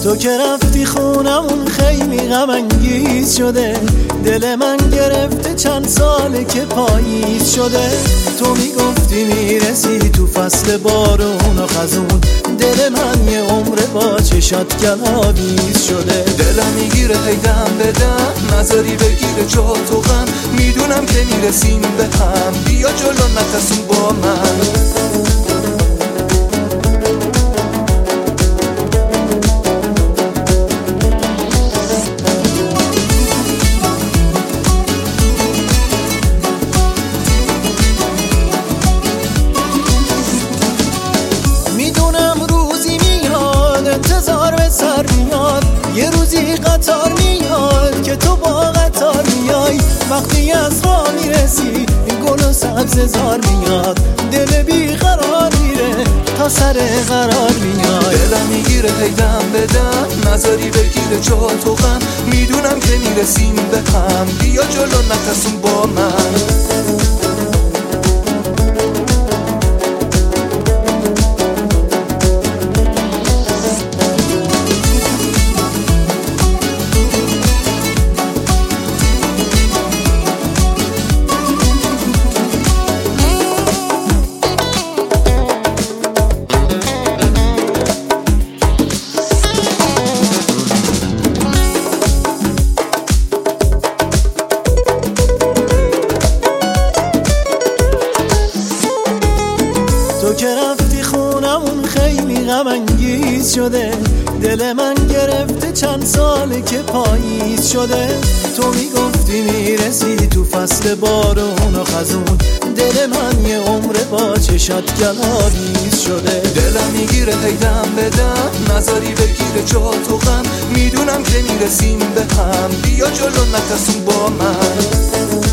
تو که رفتی خونمون خیلی غم انگیز شده، دل من گرفته چند ساله که پاییز شده. تو میگفتی میرسی تو فصل بارون و خزون، دل من یه عمر با چشات گلاویز شده. دلم میگیره هیدم بدم، نظری بگیره جا تو غم، میدونم که میرسیم به هم، بیا جلو نترسون با من. یه روزی قطار میاد که تو با قطار میای، وقتی از راه میرسی گل و سبززار میاد، دل بی قرار میره تا سر قرار میاد. دلم میگیره هیدم بدم، نظری بگیره جا تو غم، میدونم که میرسیم به هم، بیا جلو نترسون با من. تو که رفتی خونمون خیلی غم انگیز شده، دل من گرفته چند ساله که پاییز شده. تو میگفتی میرسی تو فصل بارون و خزون، دل من یه عمر با چشات گلاویز شده. دلم میگیره هیدم بدم، نظری بگیره جا تو غم، میدونم که میرسیم به هم، بیا جلو نترسون با من.